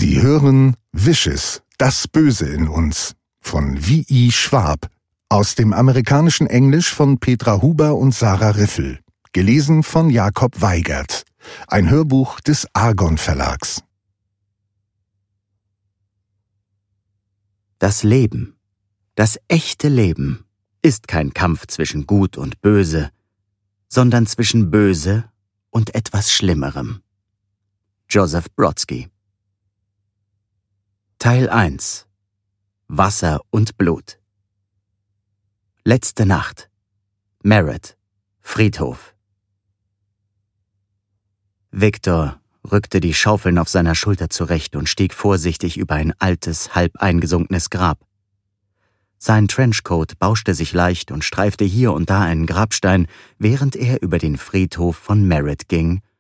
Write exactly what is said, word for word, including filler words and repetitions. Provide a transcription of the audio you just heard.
Sie hören Vicious, das Böse in uns von V I Schwab aus dem amerikanischen Englisch von Petra Huber und Sarah Riffel, gelesen von Jakob Weigert, ein Hörbuch des Argon Verlags. Das Leben, das echte Leben, ist kein Kampf zwischen Gut und Böse, sondern zwischen Böse und etwas Schlimmerem. Joseph Brodsky. Teil eins. Wasser und Blut. Letzte Nacht. Merritt, Friedhof. Victor rückte die Schaufeln auf seiner Schulter zurecht und stieg vorsichtig über ein altes, halb eingesunkenes Grab. Sein Trenchcoat bauschte sich leicht und streifte hier und da einen Grabstein, während er über den Friedhof von Merritt ging